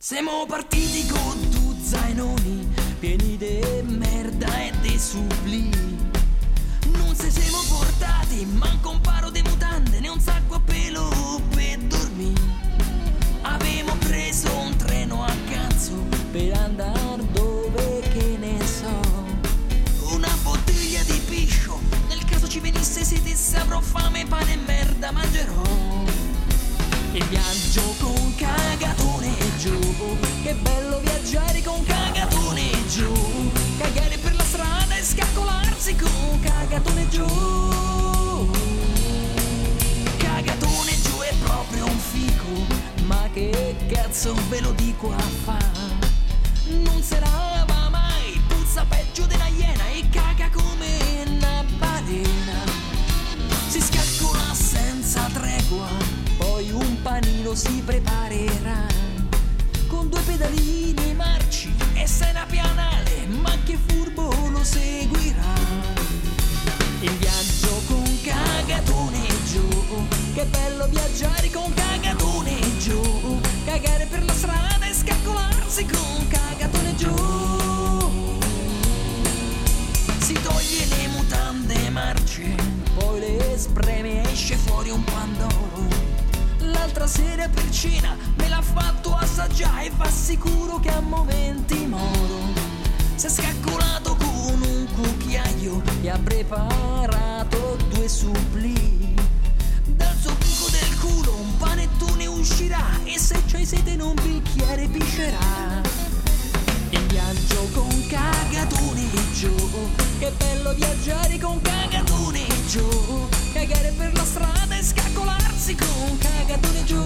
Siamo partiti con due zainoni pieni di merda e di suppli. Non se siamo portati manco un paro di mutande né un sacco a pelo per dormire. Avevamo preso un treno a cazzo per andare dove che ne so. Una bottiglia di piscio, nel caso ci venisse si disse avrò fame, pane e merda mangerò. Il viaggio con cagatone giù, che bello viaggiare con cagatone giù, cagare per la strada e scaccolarsi con cagatone giù. Cagatone giù è proprio un fico, ma che cazzo ve lo dico a fa? Non serava mai, puzza peggio della iena e caga come una balena. Si scaccola senza tregua, poi un panino si preparerà con due pedalini marci e sena pianale, ma che furbo lo seguirà. Il viaggio con cagatone giù, che bello viaggiare con cagatone giù, cagare per la strada e scaccolarsi con cagatone giù. Si toglie le mutande marce, poi le spreme e esce fuori un pandoro. L'altra sera per cena me l'ha fatto assaggiare e va sicuro che a momenti moro. Si è scaccolato con un cucchiaio e ha preparato due suppli. Dal suo buco del culo un panettone uscirà e se c'hai sete in un bicchiere piscerà. Il viaggio con cagatone giù, che bello viaggiare con cagatone giù, cagare per la strada e scaccolarsi con cagatone giù.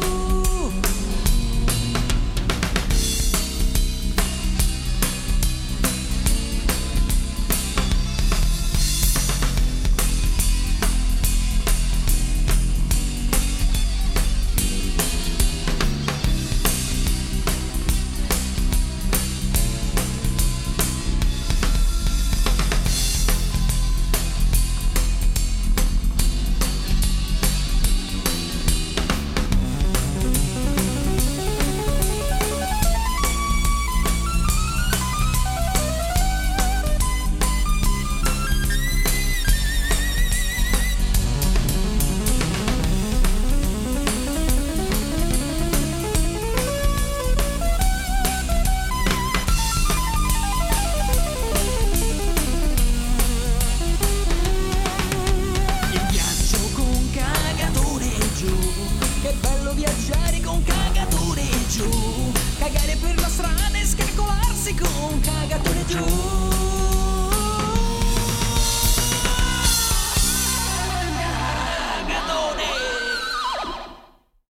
Che bello viaggiare con cagatone giù, cagare per la strada e scaccolarsi con cagatone giù.